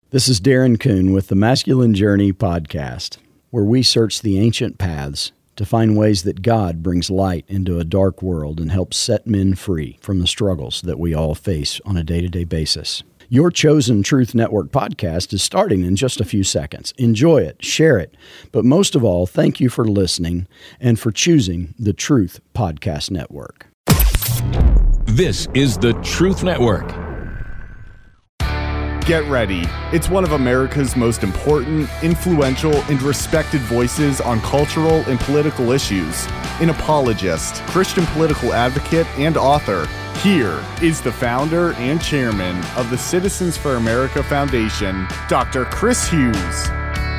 This is Darren Kuhn with the Masculine Journey podcast, where we search the ancient paths to find ways that God brings light into a dark world and helps set men free from the struggles that we all face on a day-to-day basis. Your chosen Truth Network podcast is starting in just a few seconds. Enjoy it, share it, but most of all, thank you for listening and for choosing the Truth Podcast Network. This is the Truth Network. Get ready. It's one of America's most important, influential, and respected voices on cultural and political issues. An apologist, Christian political advocate, and author. Here is the founder and chairman of the Citizens for America Foundation, Dr. Chris Hughes.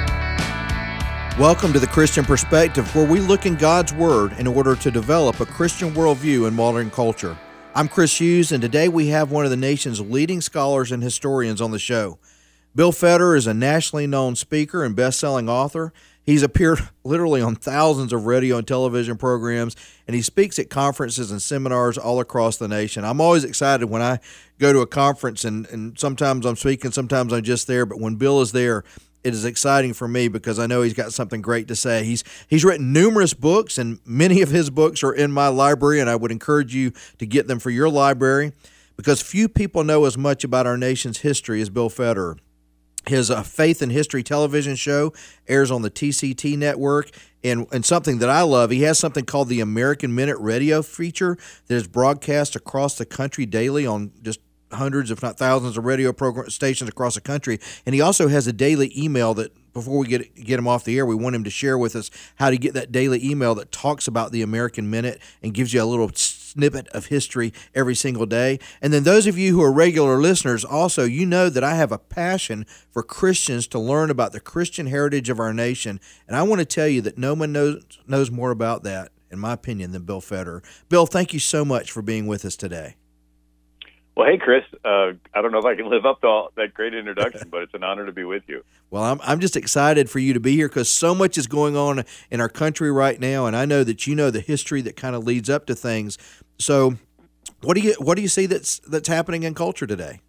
Welcome to the Christian Perspective, where we look in God's Word in order to develop a Christian worldview in modern culture. I'm Chris Hughes, and today we have one of the nation's leading scholars and historians on the show. Bill Federer is a nationally known speaker and best-selling author. He's appeared literally on thousands of radio and television programs, and he speaks at conferences and seminars all across the nation. I'm always excited when I go to a conference, and sometimes I'm speaking, sometimes I'm just there, but when Bill is there, it is exciting for me because I know he's got something great to say. He's written numerous books, and many of his books are in my library, and I would encourage you to get them for your library because few people know as much about our nation's history as Bill Federer. His Faith and History television show airs on the TCT network, and something that I love, he has something called the American Minute radio feature that is broadcast across the country daily on just hundreds, if not thousands, of radio program stations across the country. And he also has a daily email that, before we get him off the air, we want him to share with us how to get that daily email that talks about the American Minute and gives you a little snippet of history every single day. And then those of you who are regular listeners, also, you know that I have a passion for Christians to learn about the Christian heritage of our nation. And I want to tell you that no one knows more about that, in my opinion, than Bill Federer. Bill, thank you so much for being with us today. Well, hey, Chris, I don't know if I can live up to all that great introduction, but it's an honor to be with you. Well, I'm just excited for you to be here because so much is going on in our country right now, and I know that you know the history that kind of leads up to things. So what do you see that's happening in culture today?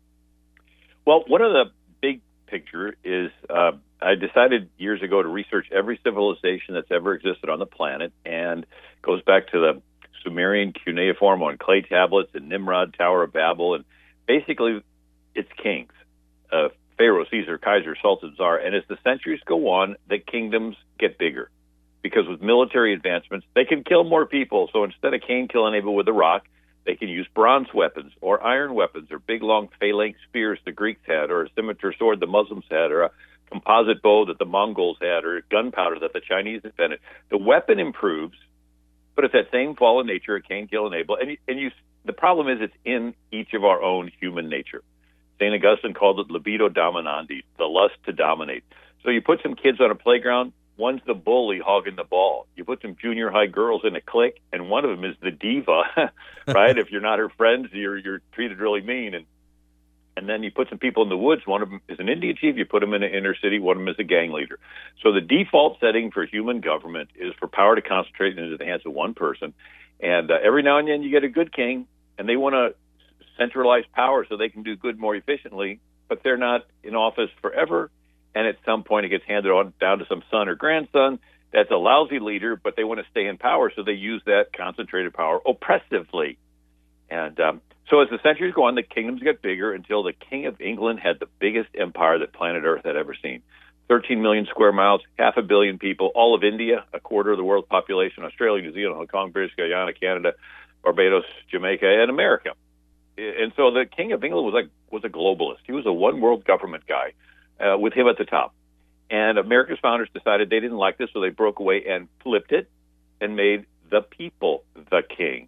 Well, one of the big picture is I decided years ago to research every civilization that's ever existed on the planet, and it goes back to the Sumerian cuneiform on clay tablets and Nimrod, Tower of Babel, and basically it's kings, Pharaoh, Caesar, Kaiser, Sultan, Tsar, and as the centuries go on, the kingdoms get bigger because with military advancements, they can kill more people. So instead of Cain killing Abel with a rock, they can use bronze weapons or iron weapons or big, long, phalanx spears the Greeks had, or a scimitar sword the Muslims had, or a composite bow that the Mongols had, or gunpowder that the Chinese invented. The weapon improves, but it's that same fallen nature of Cain, kill, and Abel. And the problem is it's in each of our own human nature. St. Augustine called it libido dominandi, the lust to dominate. So you put some kids on a playground, one's the bully hogging the ball. You put some junior high girls in a clique, and one of them is the diva, right? If you're not her friends, you're treated really mean. And then you put some people in the woods. One of them is an Indian chief. You put them in an inner city. One of them is a gang leader. So the default setting for human government is for power to concentrate into the hands of one person. And every now and then you get a good king, and they want to centralize power so they can do good more efficiently, but they're not in office forever. And at some point it gets handed on down to some son or grandson that's a lousy leader, but they want to stay in power, so they use that concentrated power oppressively. And so as the centuries go on, the kingdoms get bigger until the King of England had the biggest empire that planet Earth had ever seen. 13 million square miles, 500 million people, all of India, a quarter of the world's population, Australia, New Zealand, Hong Kong, British Guyana, Canada, Barbados, Jamaica, and America. And so the King of England was a globalist. He was a one-world government guy with him at the top. And America's founders decided they didn't like this, so they broke away and flipped it and made the people the king.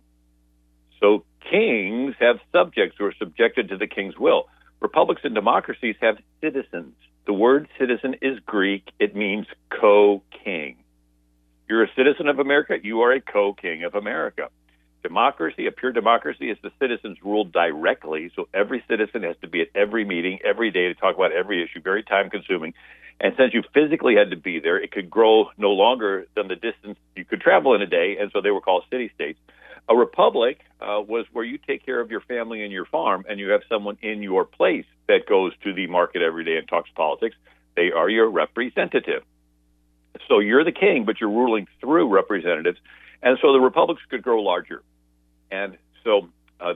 So kings have subjects who are subjected to the king's will. Republics and democracies have citizens. The word citizen is Greek. It means co-king. You're a citizen of America, you are a co-king of America. Democracy, a pure democracy, is the citizens ruled directly, so every citizen has to be at every meeting every day to talk about every issue, very time-consuming. And since you physically had to be there, it could grow no longer than the distance you could travel in a day, and so they were called city-states. A republic was where you take care of your family and your farm, and you have someone in your place that goes to the market every day and talks politics. They are your representative. So you're the king, but you're ruling through representatives. And so the republics could grow larger. And so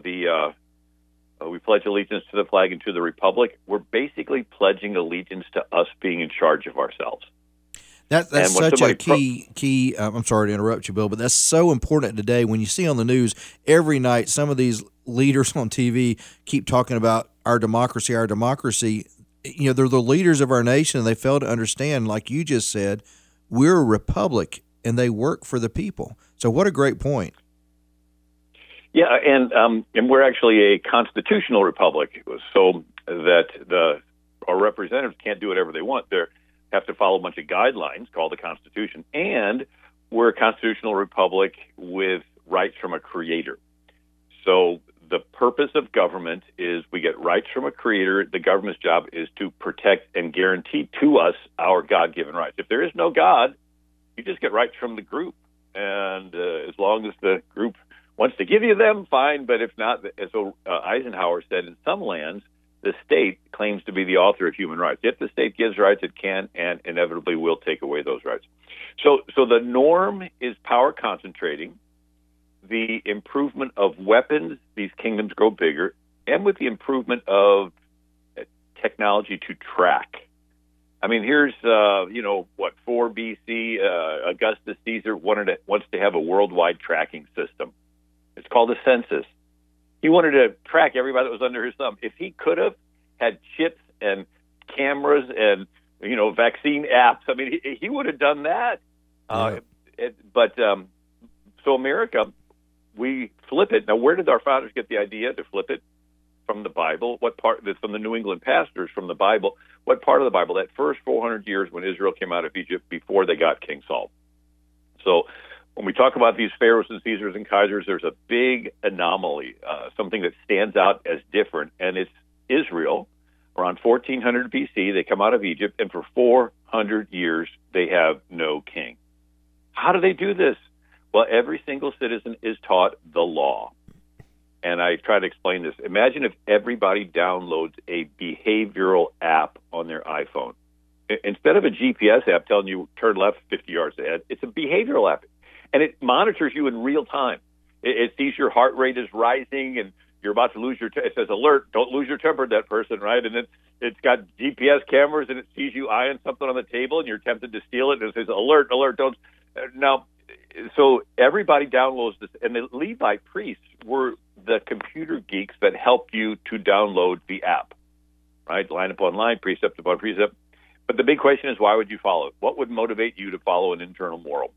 we pledge allegiance to the flag and to the republic. We're basically pledging allegiance to us being in charge of ourselves. That's such a key. I'm sorry to interrupt you, Bill, but that's so important today. When you see on the news every night, some of these leaders on TV keep talking about our democracy, our democracy. You know, they're the leaders of our nation, and they fail to understand, like you just said, we're a republic, and they work for the people. So what a great point. Yeah, and we're actually a constitutional republic, so that our representatives can't do whatever they want. They have to follow a bunch of guidelines called the Constitution, and we're a constitutional republic with rights from a creator. So the purpose of government is we get rights from a creator. The government's job is to protect and guarantee to us our God-given rights. If there is no God, you just get rights from the group, and as long as the group wants to give you them, fine. But if not, as Eisenhower said, in some lands, the state claims to be the author of human rights. If the state gives rights, it can and inevitably will take away those rights. So the norm is power concentrating, the improvement of weapons, these kingdoms grow bigger, and with the improvement of technology to track. I mean, here's, 4 BC, Augustus Caesar wants to have a worldwide tracking system. It's called a census. He wanted to track everybody that was under his thumb. If he could have had chips and cameras and, vaccine apps, I mean, he would have done that. Yeah. So America, we flip it. Now, where did our founders get the idea to flip it? From the Bible. What part? From the New England pastors, from the Bible. What part of the Bible? That first 400 years when Israel came out of Egypt before they got King Saul. So when we talk about these pharaohs and Caesars and Kaisers, there's a big anomaly, something that stands out as different, and it's Israel. Around 1400 BC, they come out of Egypt, and for 400 years, they have no king. How do they do this? Well, every single citizen is taught the law. And I try to explain this. Imagine if everybody downloads a behavioral app on their iPhone. Instead of a GPS app telling you turn left 50 yards ahead, it's a behavioral app. And it monitors you in real time. It sees your heart rate is rising and you're about to lose your it says, alert, don't lose your temper, that person, right? And then it's got GPS cameras and it sees you eyeing something on the table and you're tempted to steal it. And it says, alert, don't. Now, so everybody downloads this. And the Levite priests were the computer geeks that help you to download the app, right? Line upon line, precept upon precept. But the big question is, why would you follow it? What would motivate you to follow an internal moral?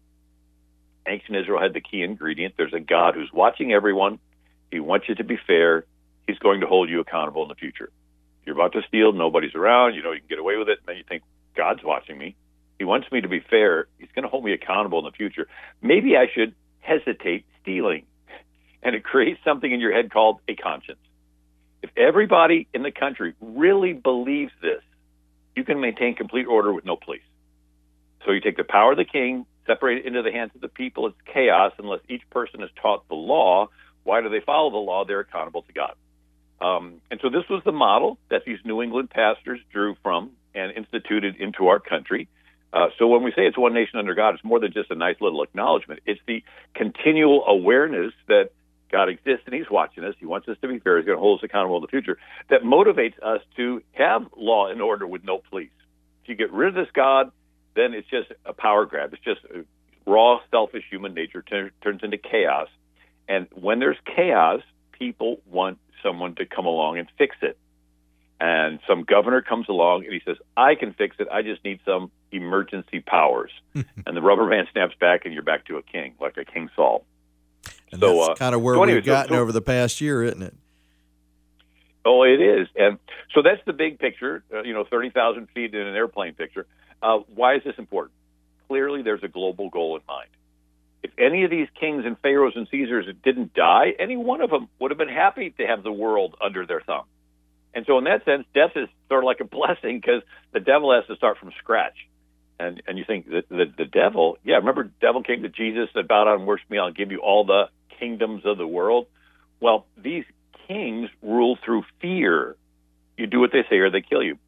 Ancient Israel had the key ingredient. There's a God who's watching everyone. He wants you to be fair. He's going to hold you accountable in the future. You're about to steal. Nobody's around. You can get away with it. And then you think, God's watching me. He wants me to be fair. He's going to hold me accountable in the future. Maybe I should hesitate stealing. And it creates something in your head called a conscience. If everybody in the country really believes this, you can maintain complete order with no police. So you take the power of the king, separate it into the hands of the people. It's chaos unless each person is taught the law. Why do they follow the law? They're accountable to God. And so this was the model that these New England pastors drew from and instituted into our country. So when we say it's one nation under God, it's more than just a nice little acknowledgement. It's the continual awareness that God exists and he's watching us. He wants us to be fair. He's going to hold us accountable in the future. That motivates us to have law and order with no police. If you get rid of this God, then it's just a power grab. It's just raw, selfish human nature turns into chaos. And when there's chaos, people want someone to come along and fix it. And some governor comes along and he says, I can fix it. I just need some emergency powers. And the rubber band snaps back and you're back to a king, like a King Saul. And so, that's kind of where we've gotten over the past year, isn't it? Oh, it is. And so that's the big picture, 30,000 feet in an airplane picture. Why is this important? Clearly, there's a global goal in mind. If any of these kings and pharaohs and Caesars didn't die, any one of them would have been happy to have the world under their thumb. And so in that sense, death is sort of like a blessing because the devil has to start from scratch. And you think that the devil, remember the devil came to Jesus and said, bow down and worship me, I'll give you all the kingdoms of the world. Well, these kings rule through fear. You do what they say or they kill you.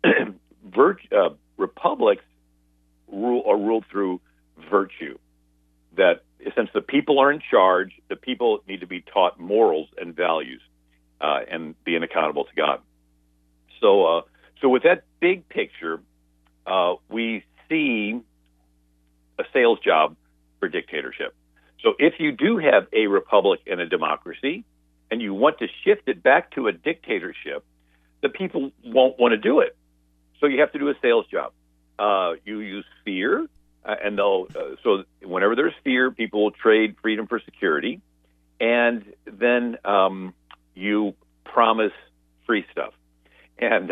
Republics are ruled through virtue. That since the people are in charge, the people need to be taught morals and values and being accountable to God. So with that big picture, we see a sales job for dictatorship. So if you do have a republic and a democracy, and you want to shift it back to a dictatorship, the people won't want to do it. So you have to do a sales job. You use fear, and so whenever there's fear, people will trade freedom for security, and then you promise free stuff. And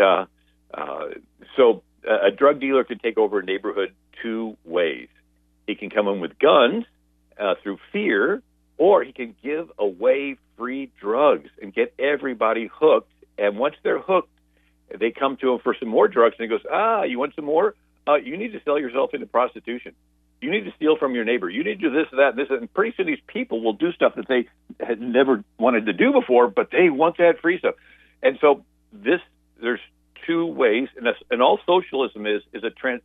so a drug dealer can take over a neighborhood two ways. He can come in with guns through fear, or he can give away free drugs and get everybody hooked. And once they're hooked, they come to him for some more drugs, and he goes, you want some more? You need to sell yourself into prostitution. You need to steal from your neighbor. You need to do this, that, and this. And pretty soon these people will do stuff that they had never wanted to do before, but they want that free stuff. And so there's two ways, and all socialism is a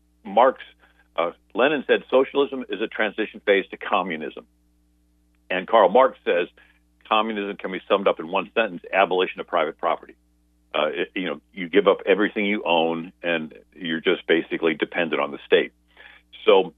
Lenin said socialism is a transition phase to communism. And Karl Marx says communism can be summed up in one sentence: abolition of private property. You give up everything you own, and you're just basically dependent on the state. So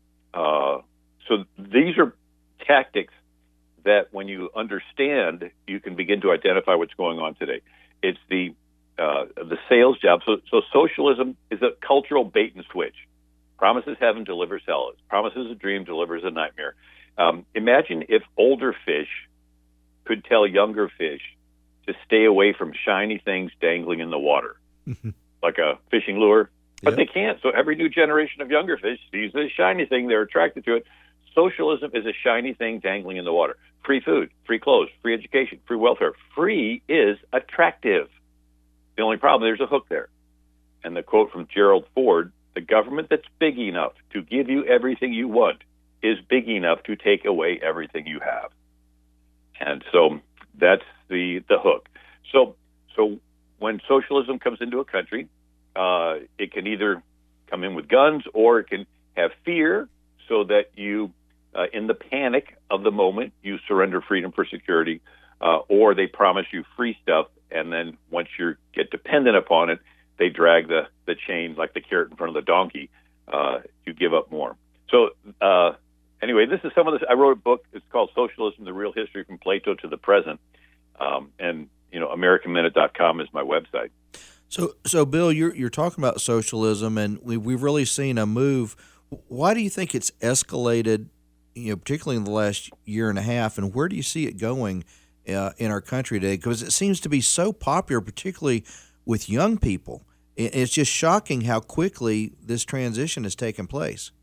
these are tactics that, when you understand, you can begin to identify what's going on today. It's the sales job. So socialism is a cultural bait and switch. Promises heaven, delivers hell. Promises a dream, delivers a nightmare. Imagine if older fish could tell younger fish to stay away from shiny things dangling in the water, like a fishing lure. But they can't. So every new generation of younger fish sees this shiny thing. They're attracted to it. Socialism is a shiny thing dangling in the water. Free food, free clothes, free education, free welfare. Free is attractive. The only problem, there's a hook there. And the quote from Gerald Ford: the government that's big enough to give you everything you want is big enough to take away everything you have. And so that's the hook. So when socialism comes into a country, it can either come in with guns, or it can have fear, so that you, in the panic of the moment, you surrender freedom for security, or they promise you free stuff, and then once you get dependent upon it, they drag the chain like the carrot in front of the donkey. You give up more. So anyway, this is some of this. I wrote a book. It's called Socialism: The Real History from Plato to the Present. And AmericanMinute.com is my website. So Bill, you're talking about socialism, and we've really seen a move. Why do you think it's escalated, particularly in the last year and a half, and where do you see it going in our country today? Because it seems to be so popular, particularly with young people. It's just shocking how quickly this transition has taken place.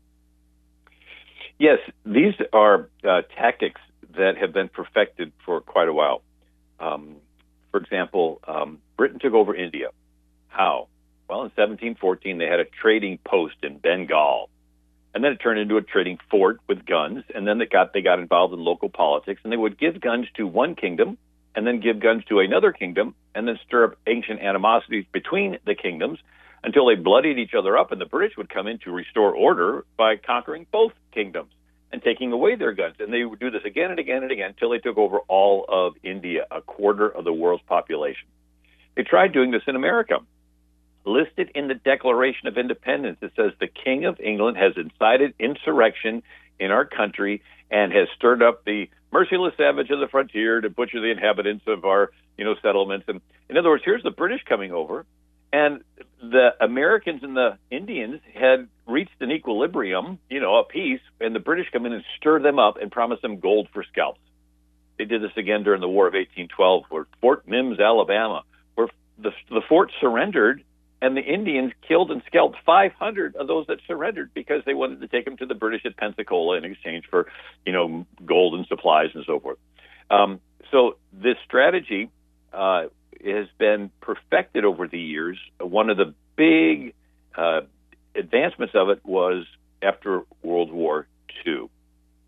Yes, these are tactics that have been perfected for quite a while. For example, Britain took over India. How? Well, in 1714, they had a trading post in Bengal, and then it turned into a trading fort with guns, and then they got involved in local politics, and they would give guns to one kingdom and then give guns to another kingdom, and then stir up ancient animosities between the kingdoms until they bloodied each other up, and the British would come in to restore order by conquering both kingdoms and taking away their guns. And they would do this again and again and again until they took over all of India, a quarter of the world's population. They tried doing this in America. Listed in the Declaration of Independence, it says the King of England has incited insurrection in our country and has stirred up the merciless savage of the frontier to butcher the inhabitants of our, settlements. And in other words, here's the British coming over, and the Americans and the Indians had reached an equilibrium, a peace, and the British come in and stir them up and promise them gold for scalps. They did this again during the War of 1812, where Fort Mims, Alabama, where the fort surrendered, and the Indians killed and scalped 500 of those that surrendered because they wanted to take them to the British at Pensacola in exchange for, gold and supplies and so forth. So this strategy has been perfected over the years. One of the big advancements of it was after World War II.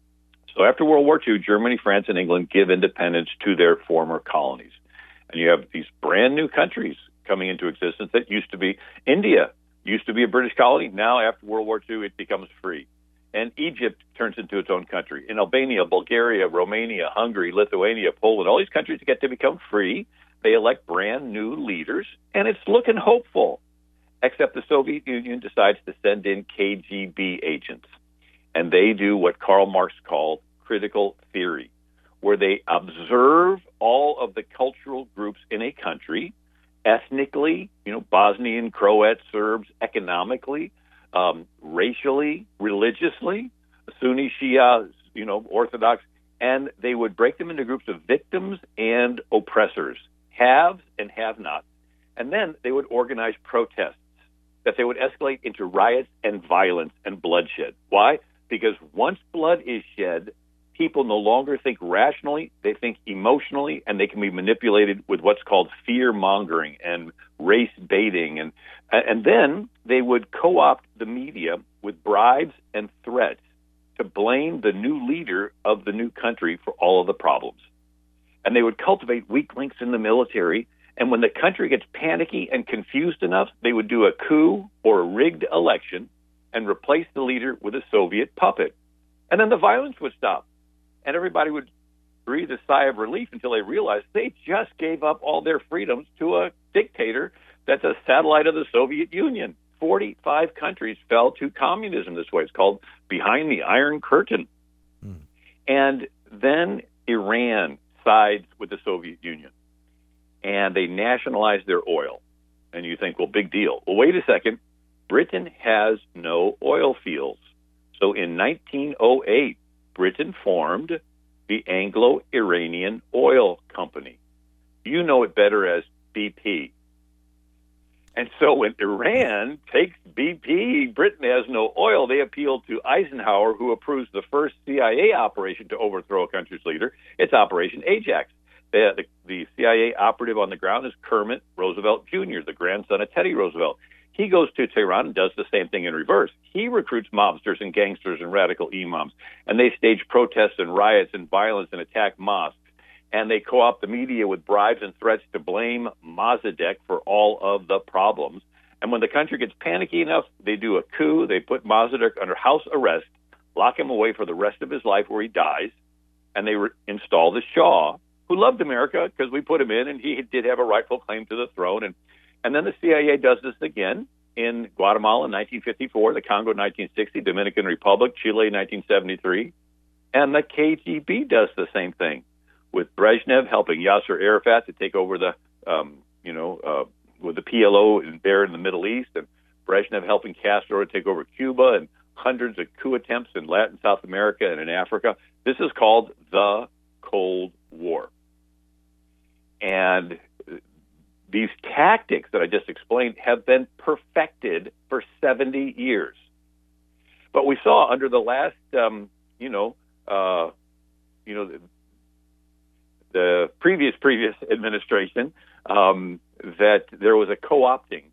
So after World War II, Germany, France, and England give independence to their former colonies. And you have these brand new countries coming into existence that used to be India, used to be a British colony. Now, after World War II, it becomes free. And Egypt turns into its own country. In Albania, Bulgaria, Romania, Hungary, Lithuania, Poland, all these countries get to become free. They elect brand new leaders, and it's looking hopeful. Except the Soviet Union decides to send in KGB agents. And they do what Karl Marx called critical theory, where they observe all of the cultural groups in a country, ethnically, Bosnian, Croat, Serbs, economically, racially, religiously, Sunni, Shia, Orthodox, and they would break them into groups of victims and oppressors, haves and have-nots, and then they would organize protests that they would escalate into riots and violence and bloodshed. Why? Because once blood is shed, people no longer think rationally, they think emotionally, and they can be manipulated with what's called fear-mongering and race baiting. And then they would co-opt the media with bribes and threats to blame the new leader of the new country for all of the problems. And they would cultivate weak links in the military, and when the country gets panicky and confused enough, they would do a coup or a rigged election and replace the leader with a Soviet puppet. And then the violence would stop. And everybody would breathe a sigh of relief until they realized they just gave up all their freedoms to a dictator that's a satellite of the Soviet Union. 45 countries fell to communism this way. It's called Behind the Iron Curtain. And then Iran sides with the Soviet Union, and they nationalize their oil. And you think, well, big deal. Well, wait a second. Britain has no oil fields. So in 1908, Britain formed the Anglo-Iranian Oil Company. You know it better as BP. And so when Iran takes BP, Britain has no oil. They appeal to Eisenhower, who approves the first CIA operation to overthrow a country's leader. It's Operation Ajax. The CIA operative on the ground is Kermit Roosevelt Jr., the grandson of Teddy Roosevelt. He goes to Tehran and does the same thing in reverse. He recruits mobsters and gangsters and radical imams, and they stage protests and riots and violence and attack mosques. And they co-opt the media with bribes and threats to blame Mossadegh for all of the problems. And when the country gets panicky enough, they do a coup. They put Mossadegh under house arrest, lock him away for the rest of his life where he dies, and they install the Shah, who loved America because we put him in, and he did have a rightful claim to the throne. And then the CIA does this again in Guatemala in 1954, the Congo in 1960, Dominican Republic, Chile in 1973. And the KGB does the same thing, with Brezhnev helping Yasser Arafat to take over with the PLO there in the Middle East, and Brezhnev helping Castro to take over Cuba, and hundreds of coup attempts in Latin, South America, and in Africa. This is called the Cold War. And these tactics that I just explained have been perfected for 70 years. But we saw under the last, the previous administration, that there was a co-opting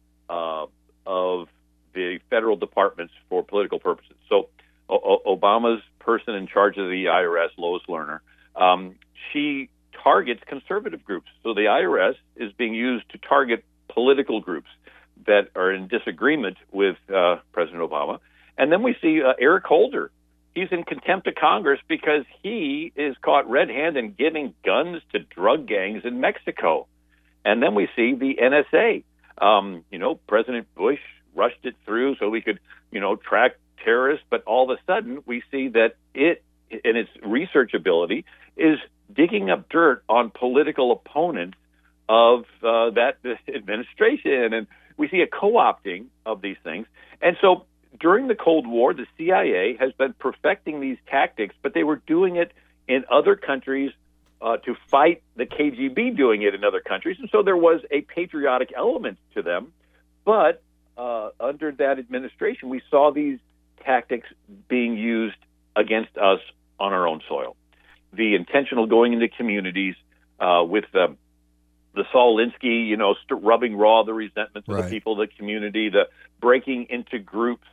of the federal departments for political purposes. So Obama's person in charge of the IRS, Lois Lerner, she targets conservative groups. So the IRS is being used to target political groups that are in disagreement with President Obama. And then we see Eric Holder. He's in contempt of Congress because he is caught red-handed giving guns to drug gangs in Mexico. And then we see the NSA. President Bush rushed it through so we could, track terrorists. But all of a sudden, we see that it, in its research ability, is digging up dirt on political opponents of that administration. And we see a co-opting of these things. And so during the Cold War, the CIA has been perfecting these tactics, but they were doing it in other countries to fight the KGB doing it in other countries. And so there was a patriotic element to them. But under that administration, we saw these tactics being used against us on our own soil. The intentional going into communities with the Saul Alinsky, rubbing raw the resentments of the people of the community, the breaking into groups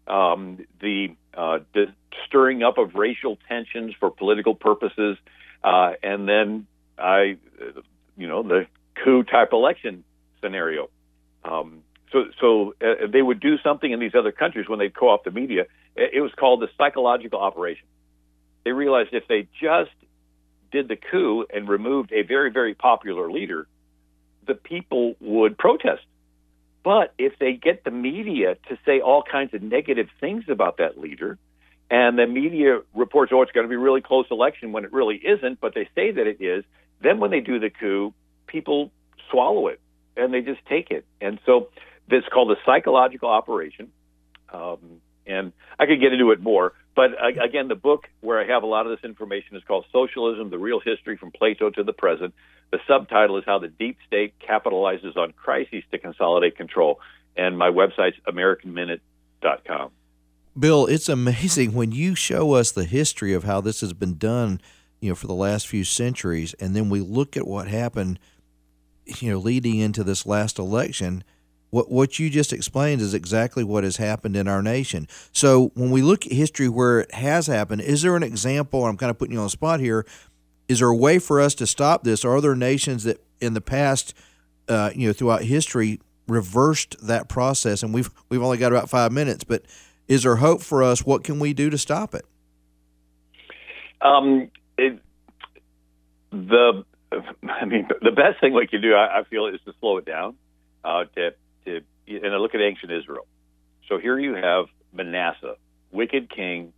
the stirring up of racial tensions for political purposes, and then the coup type election scenario. So they would do something in these other countries when they'd co-opt the media. It was called the psychological operation. They realized if they just did the coup and removed a very, very popular leader, the people would protest. But if they get the media to say all kinds of negative things about that leader, and the media reports, it's going to be a really close election when it really isn't, but they say that it is, then when they do the coup, people swallow it, and they just take it. And so this is called the psychological operation. And I could get into it more, but again, the book where I have a lot of this information is called Socialism, the Real History from Plato to the Present. The subtitle is How the Deep State Capitalizes on Crises to Consolidate Control. And my website's AmericanMinute.com. Bill, it's amazing when you show us the history of how this has been done, for the last few centuries, and then we look at what happened, leading into this last election. What you just explained is exactly what has happened in our nation. So when we look at history where it has happened, is there an example, I'm kind of putting you on the spot here, is there a way for us to stop this? Are there nations that in the past, throughout history, reversed that process? And we've only got about 5 minutes, but is there hope for us? What can we do to stop it? The best thing we can do, I feel, is to slow it down. And I look at ancient Israel. So here you have Manasseh, wicked king,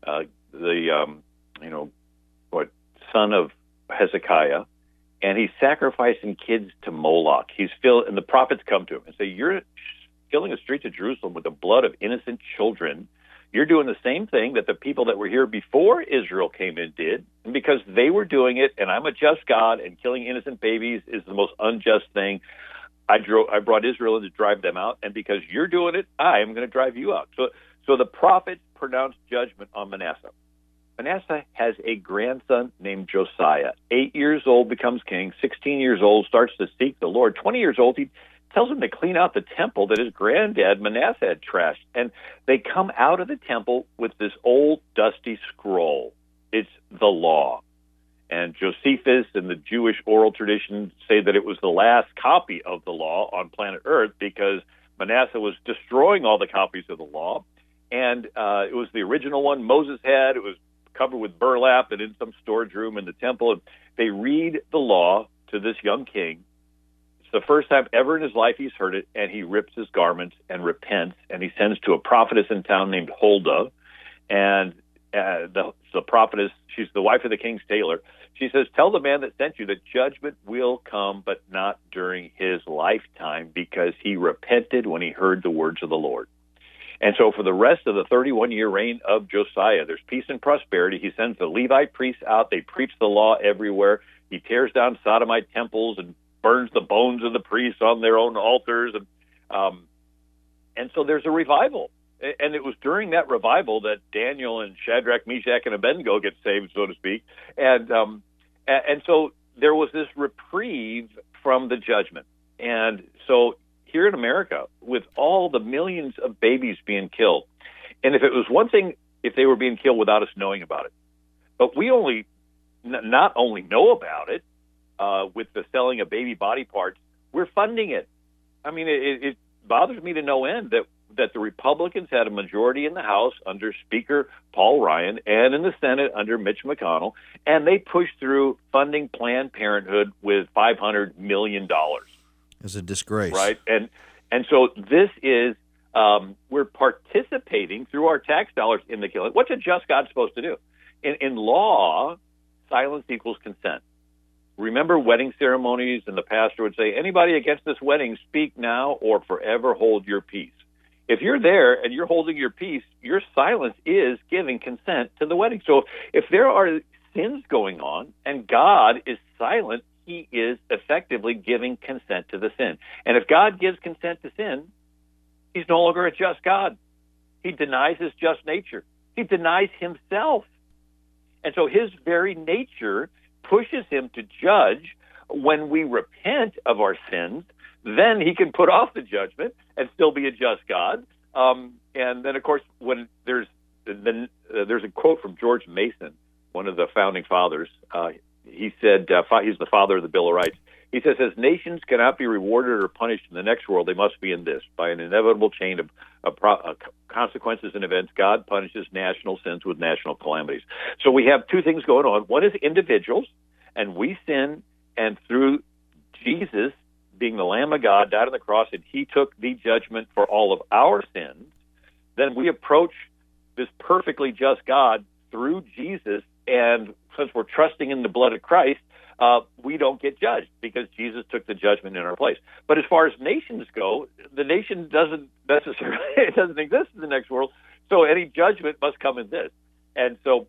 son of Hezekiah, and he's sacrificing kids to Moloch. And the prophets come to him and say, "You're filling the streets of Jerusalem with the blood of innocent children. You're doing the same thing that the people that were here before Israel came in did, and because they were doing it, and I'm a just God, and killing innocent babies is the most unjust thing. I brought Israel in to drive them out, and because you're doing it, I am going to drive you out." So the prophets pronounced judgment on Manasseh. Manasseh has a grandson named Josiah. 8 years old, becomes king. 16 years old, starts to seek the Lord. 20 years old, he tells him to clean out the temple that his granddad Manasseh had trashed. And they come out of the temple with this old dusty scroll. It's the law. And Josephus and the Jewish oral tradition say that it was the last copy of the law on planet Earth because Manasseh was destroying all the copies of the law. And it was the original one Moses had. It was covered with burlap and in some storage room in the temple. And they read the law to this young king. It's the first time ever in his life he's heard it, and he rips his garments and repents. And he sends to a prophetess in town named Huldah. And the prophetess, she's the wife of the king's tailor. She says, "Tell the man that sent you that judgment will come, but not during his lifetime, because he repented when he heard the words of the Lord." And so for the rest of the 31-year reign of Josiah, there's peace and prosperity. He sends the Levite priests out. They preach the law everywhere. He tears down sodomite temples and burns the bones of the priests on their own altars. And so there's a revival. And it was during that revival that Daniel and Shadrach, Meshach, and Abednego get saved, so to speak. And so there was this reprieve from the judgment. And so here in America, with all the millions of babies being killed, and if it was one thing, if they were being killed without us knowing about it, but we not only know about it with the selling of baby body parts, we're funding it. I mean, it bothers me to no end that the Republicans had a majority in the House under Speaker Paul Ryan and in the Senate under Mitch McConnell, and they pushed through funding Planned Parenthood with $500 million. It's a disgrace. Right? And so this is, we're participating through our tax dollars in the killing. What's a just God supposed to do? In law, silence equals consent. Remember wedding ceremonies, and the pastor would say, "Anybody against this wedding, speak now or forever hold your peace." If you're there and you're holding your peace, your silence is giving consent to the wedding. So if there are sins going on and God is silent, he is effectively giving consent to the sin. And if God gives consent to sin, he's no longer a just God. He denies his just nature. He denies himself. And so his very nature pushes him to judge. When we repent of our sins, then he can put off the judgment and still be a just God. And then, of course, when there's a quote from George Mason, one of the founding fathers. He said, he's the father of the Bill of Rights. He says, as nations cannot be rewarded or punished in the next world, they must be in this. By an inevitable chain of consequences and events, God punishes national sins with national calamities. So we have two things going on. One is individuals, and we sin, and through Jesus being the Lamb of God, died on the cross, and he took the judgment for all of our sins, then we approach this perfectly just God through Jesus, and since we're trusting in the blood of Christ, we don't get judged because Jesus took the judgment in our place. But as far as nations go, the nation doesn't necessarily it doesn't exist in the next world. So any judgment must come in this. And so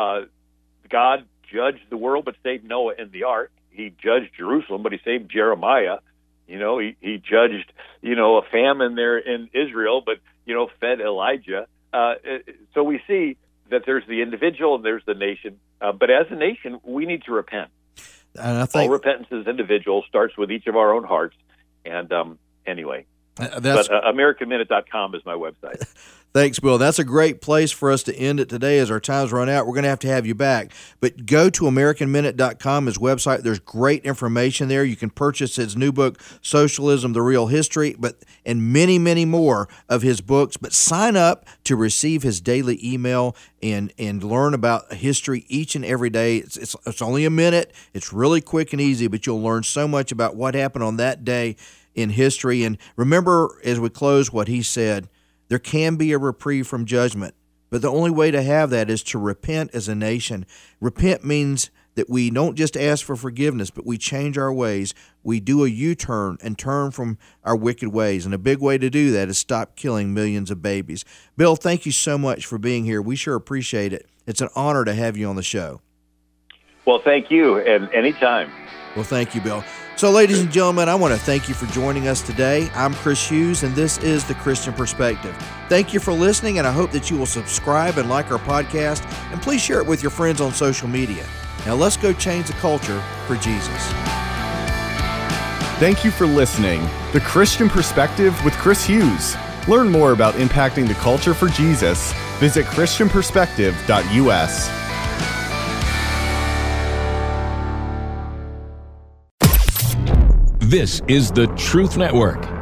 God judged the world, but saved Noah in the ark. He judged Jerusalem, but he saved Jeremiah. He judged a famine there in Israel, but fed Elijah. So we see that there's the individual and there's the nation. But as a nation, we need to repent. And I think all repentance as individuals starts with each of our own hearts. And anyway, but AmericanMinute.com is my website. Thanks, Bill. That's a great place for us to end it today as our time's run out. We're going to have you back. But go to AmericanMinute.com, his website. There's great information there. You can purchase his new book, Socialism, The Real History, and many, many more of his books. But sign up to receive his daily email and learn about history each and every day. It's only a minute. It's really quick and easy, but you'll learn so much about what happened on that day in history. And remember, as we close, what he said, there can be a reprieve from judgment, but the only way to have that is to repent as a nation. Repent means that we don't just ask for forgiveness, but we change our ways. We do a U-turn and turn from our wicked ways. And a big way to do that is stop killing millions of babies. Bill, thank you so much for being here. We sure appreciate it. It's an honor to have you on the show. Well, thank you, and anytime. Well, thank you, Bill. So, ladies and gentlemen, I want to thank you for joining us today. I'm Chris Hughes, and this is The Christian Perspective. Thank you for listening, and I hope that you will subscribe and like our podcast, and please share it with your friends on social media. Now, let's go change the culture for Jesus. Thank you for listening. The Christian Perspective with Chris Hughes. Learn more about impacting the culture for Jesus. Visit ChristianPerspective.us. This is the Truth Network.